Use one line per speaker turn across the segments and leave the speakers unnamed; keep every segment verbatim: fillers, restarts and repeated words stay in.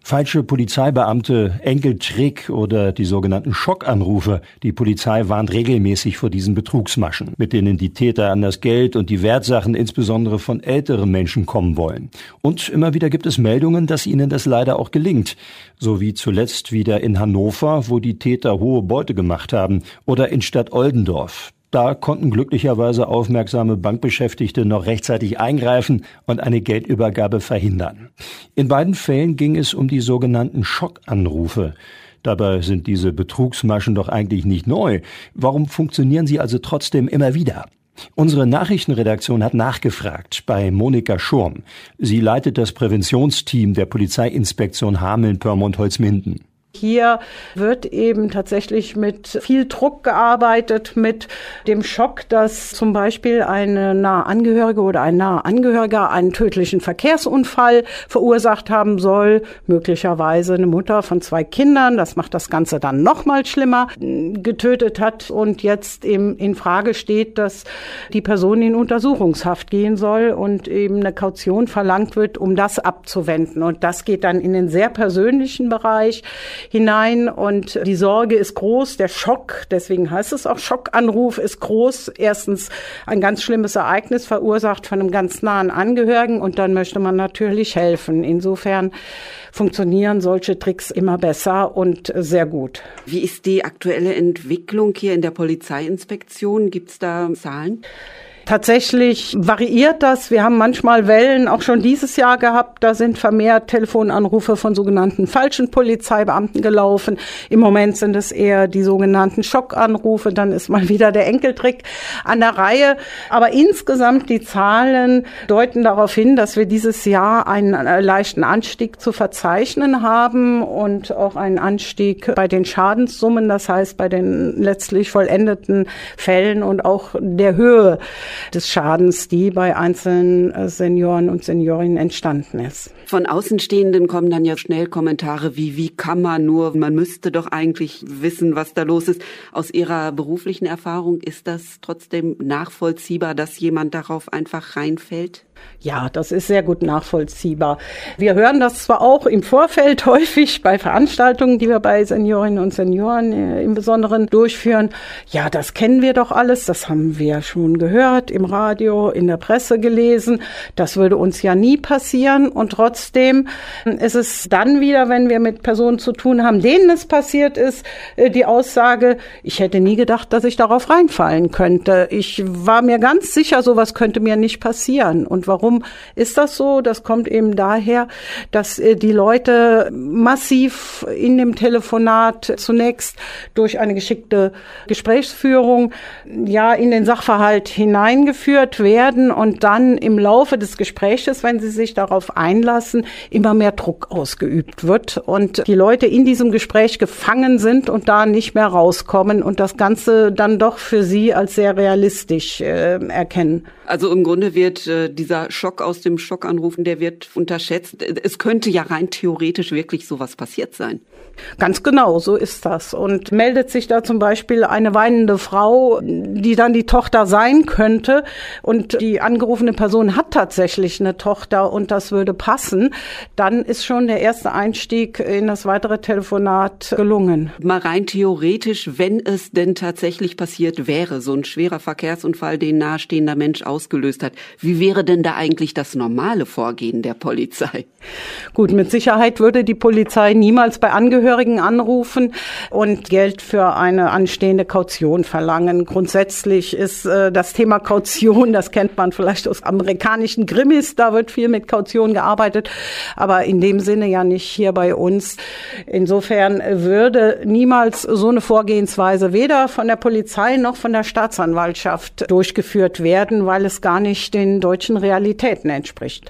Falsche Polizeibeamte, Enkeltrick oder die sogenannten Schockanrufe. Die Polizei warnt regelmäßig vor diesen Betrugsmaschen, mit denen die Täter an das Geld und die Wertsachen insbesondere von älteren Menschen kommen wollen. Und immer wieder gibt es Meldungen, dass ihnen das leider auch gelingt. So wie zuletzt wieder in Hannover, wo die Täter hohe Beute gemacht haben, oder in Stadt Oldendorf. Da konnten glücklicherweise aufmerksame Bankbeschäftigte noch rechtzeitig eingreifen und eine Geldübergabe verhindern. In beiden Fällen ging es um die sogenannten Schockanrufe. Dabei sind diese Betrugsmaschen doch eigentlich nicht neu. Warum funktionieren sie also trotzdem immer wieder? Unsere Nachrichtenredaktion hat nachgefragt bei Monika Schurm. Sie leitet das Präventionsteam der Polizeiinspektion Hameln-Pyrmont-Holzminden.
Hier wird eben tatsächlich mit viel Druck gearbeitet, mit dem Schock, dass zum Beispiel eine nahe Angehörige oder ein naher Angehöriger einen tödlichen Verkehrsunfall verursacht haben soll, möglicherweise eine Mutter von zwei Kindern, das macht das Ganze dann noch mal schlimmer, getötet hat und jetzt eben in Frage steht, dass die Person in Untersuchungshaft gehen soll und eben eine Kaution verlangt wird, um das abzuwenden. Und das geht dann in den sehr persönlichen Bereich hinein und die Sorge ist groß, der Schock, deswegen heißt es auch Schockanruf, ist groß. Erstens ein ganz schlimmes Ereignis verursacht von einem ganz nahen Angehörigen und dann möchte man natürlich helfen. Insofern funktionieren solche Tricks immer besser und sehr gut.
Wie ist die aktuelle Entwicklung hier in der Polizeiinspektion? Gibt es da Zahlen?
Tatsächlich variiert das. Wir haben manchmal Wellen auch schon dieses Jahr gehabt. Da sind vermehrt Telefonanrufe von sogenannten falschen Polizeibeamten gelaufen. Im Moment sind es eher die sogenannten Schockanrufe. Dann ist mal wieder der Enkeltrick an der Reihe. Aber insgesamt die Zahlen deuten darauf hin, dass wir dieses Jahr einen leichten Anstieg zu verzeichnen haben und auch einen Anstieg bei den Schadenssummen, das heißt bei den letztlich vollendeten Fällen und auch der Höhe des Schadens, die bei einzelnen Senioren und Seniorinnen entstanden ist.
Von Außenstehenden kommen dann ja schnell Kommentare wie, wie kann man nur, man müsste doch eigentlich wissen, was da los ist. Aus Ihrer beruflichen Erfahrung, ist das trotzdem nachvollziehbar, dass jemand darauf einfach reinfällt?
Ja, das ist sehr gut nachvollziehbar. Wir hören das zwar auch im Vorfeld häufig bei Veranstaltungen, die wir bei Seniorinnen und Senioren im Besonderen durchführen. Ja, das kennen wir doch alles, das haben wir schon gehört, im Radio, in der Presse gelesen. Das würde uns ja nie passieren und trotzdem ist es dann wieder, wenn wir mit Personen zu tun haben, denen es passiert ist, die Aussage, ich hätte nie gedacht, dass ich darauf reinfallen könnte. Ich war mir ganz sicher, sowas könnte mir nicht passieren. Und warum ist das so? Das kommt eben daher, dass die Leute massiv in dem Telefonat zunächst durch eine geschickte Gesprächsführung ja in den Sachverhalt hineingeführt werden und dann im Laufe des Gespräches, wenn sie sich darauf einlassen, immer mehr Druck ausgeübt wird und die Leute in diesem Gespräch gefangen sind und da nicht mehr rauskommen und das Ganze dann doch für sie als sehr realistisch äh, erkennen.
Also im Grunde wird äh, dieser Schock aus dem Schockanrufen, der wird unterschätzt. Es könnte ja rein theoretisch wirklich sowas passiert sein.
Ganz genau, so ist das. Und meldet sich da zum Beispiel eine weinende Frau, die dann die Tochter sein könnte und die angerufene Person hat tatsächlich eine Tochter und das würde passen, dann ist schon der erste Einstieg in das weitere Telefonat gelungen.
Mal rein theoretisch, wenn es denn tatsächlich passiert wäre, so ein schwerer Verkehrsunfall, den nahestehender Mensch ausgelöst hat, wie wäre denn da eigentlich das normale Vorgehen der Polizei?
Gut, mit Sicherheit würde die Polizei niemals bei Angehörigen anrufen und Geld für eine anstehende Kaution verlangen. Grundsätzlich ist äh, das Thema Kaution, das kennt man vielleicht aus amerikanischen Krimis, da wird viel mit Kaution gearbeitet, aber in dem Sinne ja nicht hier bei uns. Insofern würde niemals so eine Vorgehensweise weder von der Polizei noch von der Staatsanwaltschaft durchgeführt werden, weil es gar nicht den deutschen Realitäten entspricht.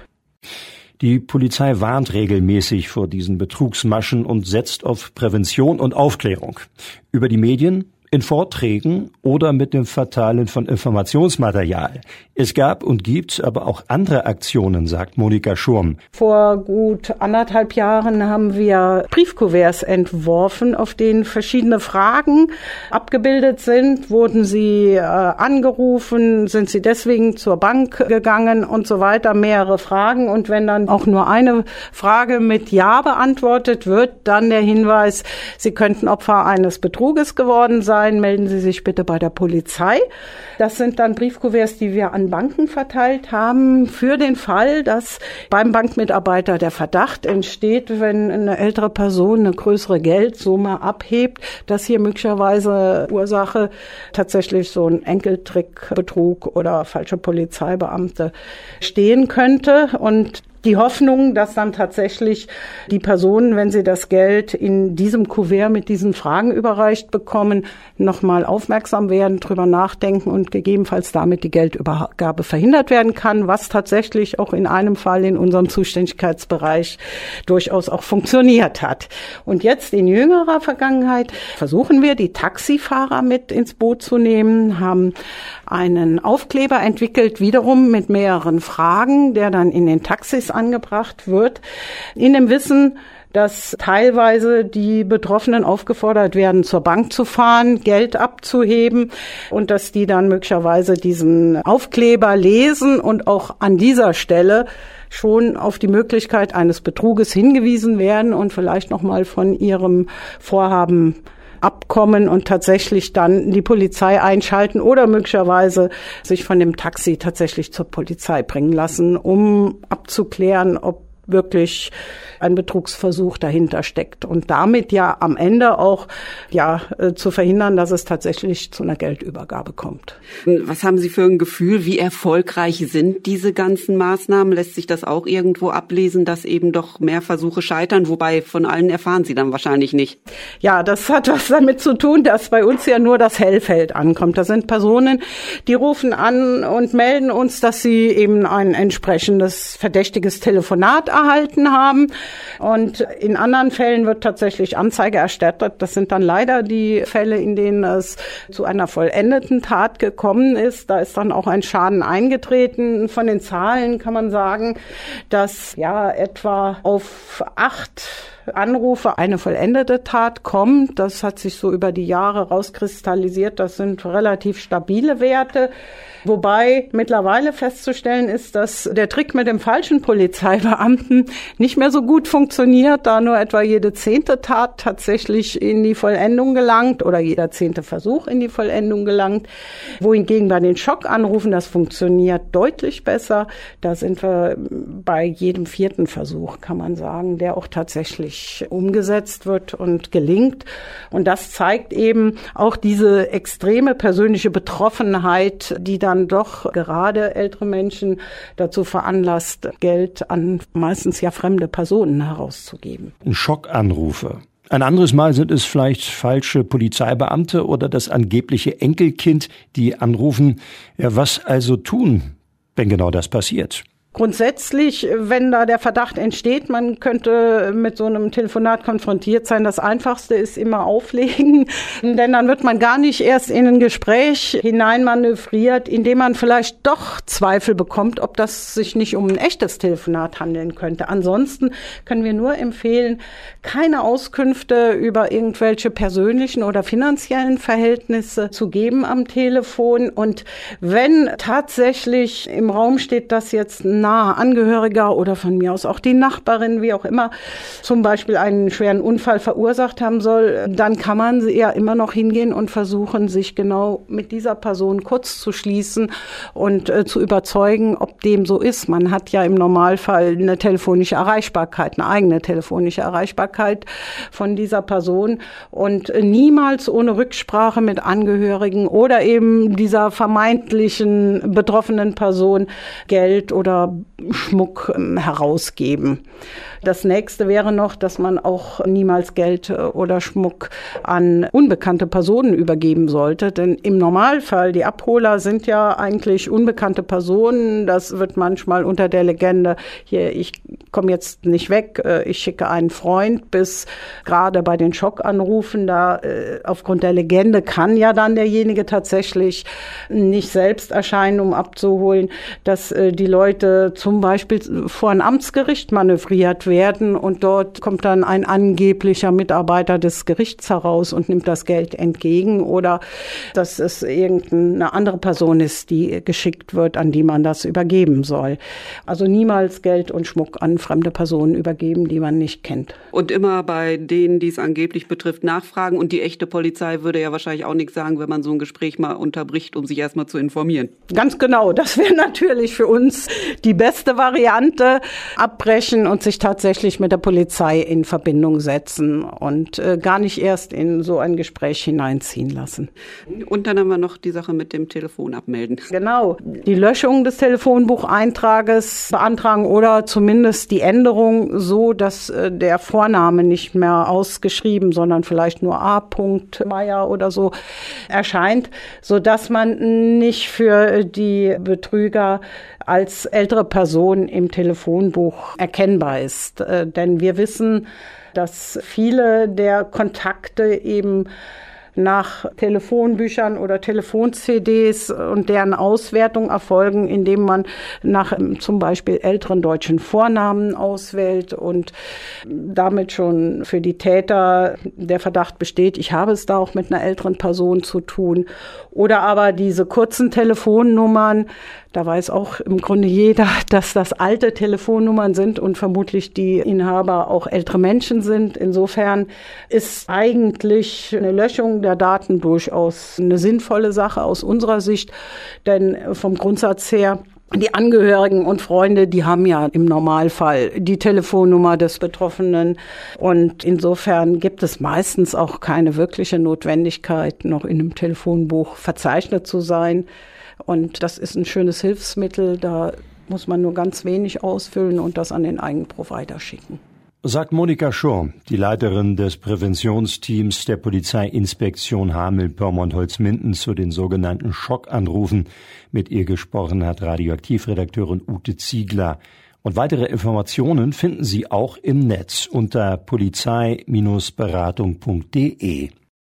Die Polizei warnt regelmäßig vor diesen Betrugsmaschen und setzt auf Prävention und Aufklärung. Über die Medien, in Vorträgen oder mit dem Verteilen von Informationsmaterial. Es gab und gibt aber auch andere Aktionen, sagt Monika Schurm.
Vor gut anderthalb Jahren haben wir Briefkuverts entworfen, auf denen verschiedene Fragen abgebildet sind. Wurden sie äh, angerufen? Sind sie deswegen zur Bank gegangen und so weiter? Mehrere Fragen. Und wenn dann auch nur eine Frage mit Ja beantwortet wird, dann der Hinweis, Sie könnten Opfer eines Betruges geworden sein. Melden Sie sich bitte bei der Polizei. Das sind dann Briefkuverts, die wir an Banken verteilt haben, für den Fall, dass beim Bankmitarbeiter der Verdacht entsteht, wenn eine ältere Person eine größere Geldsumme abhebt, dass hier möglicherweise Ursache tatsächlich so ein Enkeltrick, Betrug oder falsche Polizeibeamte stehen könnte. Und die Hoffnung, dass dann tatsächlich die Personen, wenn sie das Geld in diesem Kuvert mit diesen Fragen überreicht bekommen, nochmal aufmerksam werden, drüber nachdenken und gegebenenfalls damit die Geldübergabe verhindert werden kann, was tatsächlich auch in einem Fall in unserem Zuständigkeitsbereich durchaus auch funktioniert hat. Und jetzt in jüngerer Vergangenheit versuchen wir, die Taxifahrer mit ins Boot zu nehmen, haben einen Aufkleber entwickelt, wiederum mit mehreren Fragen, der dann in den Taxis angebracht wird, in dem Wissen, dass teilweise die Betroffenen aufgefordert werden, zur Bank zu fahren, Geld abzuheben und dass die dann möglicherweise diesen Aufkleber lesen und auch an dieser Stelle schon auf die Möglichkeit eines Betruges hingewiesen werden und vielleicht nochmal von ihrem Vorhaben abkommen und tatsächlich dann die Polizei einschalten oder möglicherweise sich von dem Taxi tatsächlich zur Polizei bringen lassen, um abzuklären, ob wirklich ein Betrugsversuch dahinter steckt und damit ja am Ende auch ja äh, zu verhindern, dass es tatsächlich zu einer Geldübergabe kommt.
Was haben Sie für ein Gefühl, wie erfolgreich sind diese ganzen Maßnahmen? Lässt sich das auch irgendwo ablesen, dass eben doch mehr Versuche scheitern? Wobei von allen erfahren Sie dann wahrscheinlich nicht.
Ja, das hat was damit zu tun, dass bei uns ja nur das Hellfeld ankommt. Das sind Personen, die rufen an und melden uns, dass sie eben ein entsprechendes verdächtiges Telefonat erhalten haben. Und in anderen Fällen wird tatsächlich Anzeige erstattet. Das sind dann leider die Fälle, in denen es zu einer vollendeten Tat gekommen ist. Da ist dann auch ein Schaden eingetreten. Von den Zahlen kann man sagen, dass ja etwa auf acht Anrufe eine vollendete Tat kommt. Das hat sich so über die Jahre rauskristallisiert. Das sind relativ stabile Werte. Wobei mittlerweile festzustellen ist, dass der Trick mit dem falschen Polizeibeamten nicht mehr so gut funktioniert, da nur etwa jede zehnte Tat tatsächlich in die Vollendung gelangt oder jeder zehnte Versuch in die Vollendung gelangt. Wohingegen bei den Schockanrufen das funktioniert deutlich besser. Da sind wir bei jedem vierten Versuch, kann man sagen, der auch tatsächlich umgesetzt wird und gelingt. Und das zeigt eben auch diese extreme persönliche Betroffenheit, die dann doch gerade ältere Menschen dazu veranlasst, Geld an meistens ja fremde Personen herauszugeben.
Schockanrufe. Ein anderes Mal sind es vielleicht falsche Polizeibeamte oder das angebliche Enkelkind, die anrufen. Ja, was also tun, wenn genau das passiert?
Grundsätzlich, wenn da der Verdacht entsteht, man könnte mit so einem Telefonat konfrontiert sein, das Einfachste ist immer auflegen, denn dann wird man gar nicht erst in ein Gespräch hineinmanövriert, indem man vielleicht doch Zweifel bekommt, ob das sich nicht um ein echtes Telefonat handeln könnte. Ansonsten können wir nur empfehlen, keine Auskünfte über irgendwelche persönlichen oder finanziellen Verhältnisse zu geben am Telefon. Und wenn tatsächlich im Raum steht, dass jetzt ein naher Angehöriger oder von mir aus auch die Nachbarin, wie auch immer, zum Beispiel einen schweren Unfall verursacht haben soll, dann kann man ja immer noch hingehen und versuchen, sich genau mit dieser Person kurz zu schließen und äh, zu überzeugen, ob dem so ist. Man hat ja im Normalfall eine telefonische Erreichbarkeit, eine eigene telefonische Erreichbarkeit von dieser Person und äh, niemals ohne Rücksprache mit Angehörigen oder eben dieser vermeintlichen betroffenen Person Geld oder Schmuck herausgeben. Das nächste wäre noch, dass man auch niemals Geld oder Schmuck an unbekannte Personen übergeben sollte. Denn im Normalfall, die Abholer sind ja eigentlich unbekannte Personen. Das wird manchmal unter der Legende, hier, ich komme jetzt nicht weg, ich schicke einen Freund, bis gerade bei den Schockanrufen, da aufgrund der Legende kann ja dann derjenige tatsächlich nicht selbst erscheinen, um abzuholen, dass die Leute zum Beispiel vor ein Amtsgericht manövriert werden. werden und dort kommt dann ein angeblicher Mitarbeiter des Gerichts heraus und nimmt das Geld entgegen oder dass es irgendeine andere Person ist, die geschickt wird, an die man das übergeben soll. Also niemals Geld und Schmuck an fremde Personen übergeben, die man nicht kennt.
Und immer bei denen, die es angeblich betrifft, nachfragen und die echte Polizei würde ja wahrscheinlich auch nichts sagen, wenn man so ein Gespräch mal unterbricht, um sich erstmal zu informieren.
Ganz genau, das wäre natürlich für uns die beste Variante, abbrechen und sich tatsächlich tatsächlich mit der Polizei in Verbindung setzen und äh, gar nicht erst in so ein Gespräch hineinziehen lassen.
Und dann haben wir noch die Sache mit dem Telefon abmelden.
Genau, die Löschung des Telefonbucheintrages beantragen oder zumindest die Änderung so, dass äh, der Vorname nicht mehr ausgeschrieben, sondern vielleicht nur A. Meier oder so erscheint, sodass man nicht für die Betrüger als ältere Person im Telefonbuch erkennbar ist. Äh, denn wir wissen, dass viele der Kontakte eben nach Telefonbüchern oder Telefon-C Ds und deren Auswertung erfolgen, indem man nach zum Beispiel älteren deutschen Vornamen auswählt und damit schon für die Täter der Verdacht besteht, ich habe es da auch mit einer älteren Person zu tun. Oder aber diese kurzen Telefonnummern, da weiß auch im Grunde jeder, dass das alte Telefonnummern sind und vermutlich die Inhaber auch ältere Menschen sind. Insofern ist eigentlich eine Löschung der Daten durchaus eine sinnvolle Sache aus unserer Sicht, denn vom Grundsatz her, die Angehörigen und Freunde, die haben ja im Normalfall die Telefonnummer des Betroffenen und insofern gibt es meistens auch keine wirkliche Notwendigkeit, noch in einem Telefonbuch verzeichnet zu sein. Und das ist ein schönes Hilfsmittel, da muss man nur ganz wenig ausfüllen und das an den eigenen Provider schicken.
Sagt Monika Schurm, die Leiterin des Präventionsteams der Polizeiinspektion Hameln-Pyrmont-Holzminden zu den sogenannten Schockanrufen. Mit ihr gesprochen hat Radioaktivredakteurin Ute Ziegler. Und weitere Informationen finden Sie auch im Netz unter polizei Bindestrich beratung punkt de.